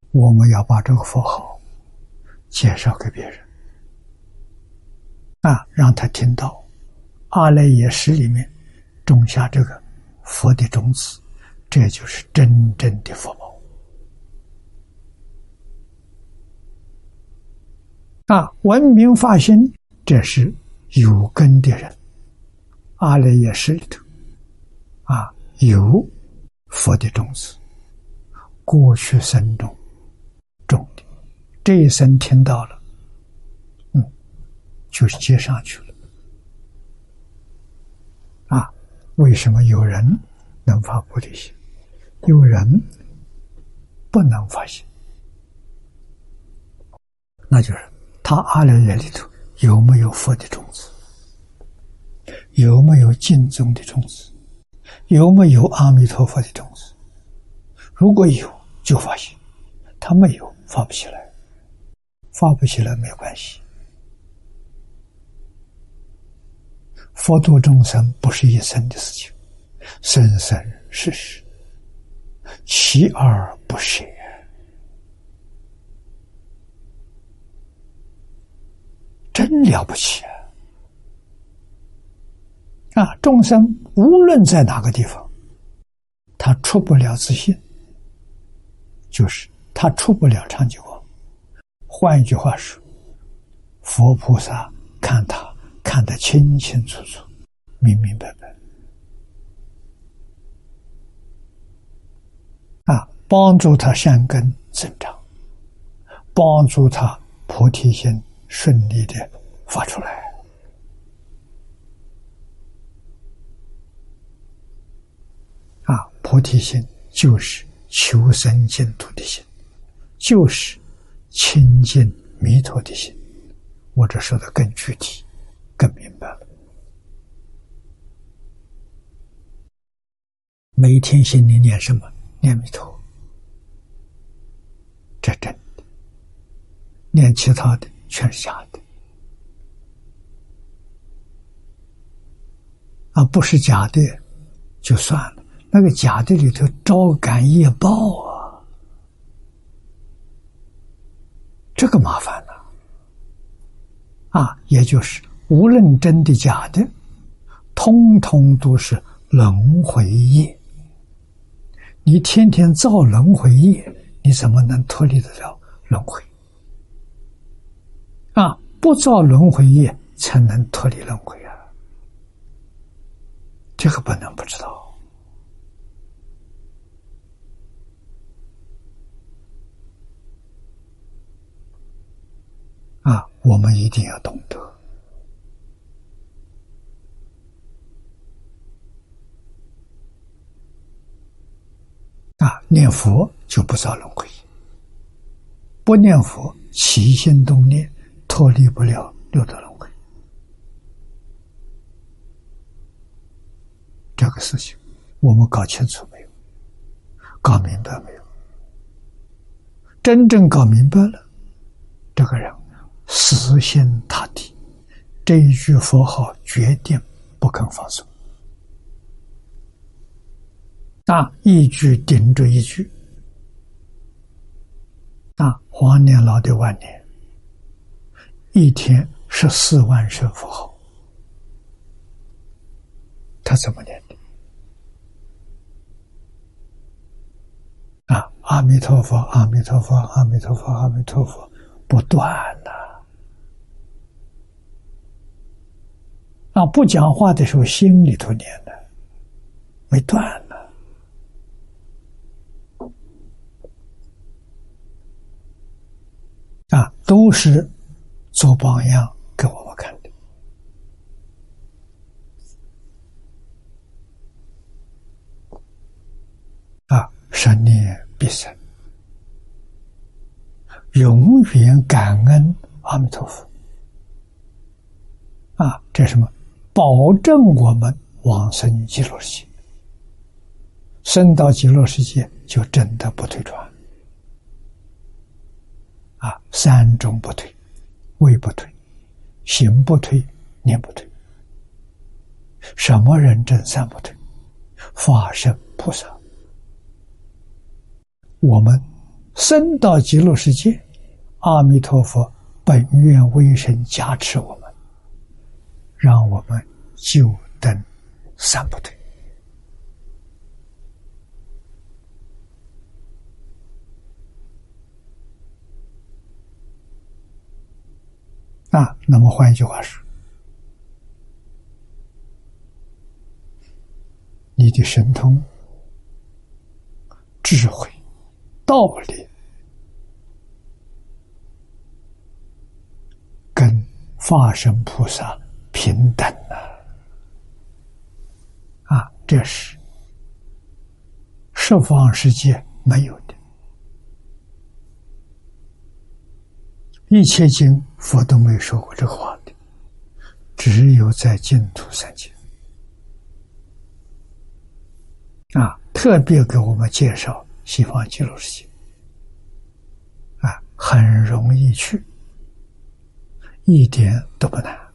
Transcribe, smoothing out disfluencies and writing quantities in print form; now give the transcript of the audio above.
我们要把这个佛号介绍给别人让他听到阿赖耶识里面种下这个佛的种子，这就是真正的福报文明发心，这是有根的人，阿赖耶识里头有佛的种子，过去生中种的，这一生听到了，就是接上去了为什么有人能发菩提心，有人不能发心？那就是他阿赖耶里头有没有佛的种子，有没有净宗的种子，有没有阿弥陀佛的种子？如果有就发心，他没有发不起来，发不起来没关系。佛度众生不是一生的事情，生生世世，锲而不舍，真了不起众生无论在哪个地方，他出不了自信，就是他出不了长久光。换一句话说，佛菩萨看他看得清清楚楚，明明白白帮助他善根增长，帮助他菩提心顺利的发出来菩提心就是求生净土的心，就是亲近弥陀的心。我这说的更具体更明白了。每天心里念什么？念弥陀，这真的，念其他的全是假的不是假的就算了，那个假的里头招感业报这个麻烦也就是无论真的假的，通通都是轮回业。你天天造轮回业，你怎么能脱离得了轮回不造轮回业才能脱离轮回这个不能不知道我们一定要懂得念佛就不造轮回，不念佛起心动念脱离不了六道轮回。这个事情我们搞清楚没有？搞明白没有？真正搞明白了，这个人死心塌地，这一句佛号决定不肯放松一句顶着一句黄年老的晚年，一天14万声佛号，他怎么念的阿弥陀佛，阿弥陀佛，阿弥陀佛，阿弥陀佛，不断不讲话的时候心里头念的，没断都是做榜样给我们看的生念必生，永远感恩阿弥陀佛这是什么？保证我们往生极乐世界，生到极乐世界就真的不退转三种不退，位不退，行不退，念不退。什么人真三不退？法身菩萨。我们生到极乐世界，阿弥陀佛本愿威神加持我们，让我们就登三不退。那么换一句话说，你的神通、智慧、道理跟法身菩萨平等这是十方世界没有的。一切经佛都没有说过这个话的，只有在净土三界特别给我们介绍西方极乐世界很容易去，一点都不难。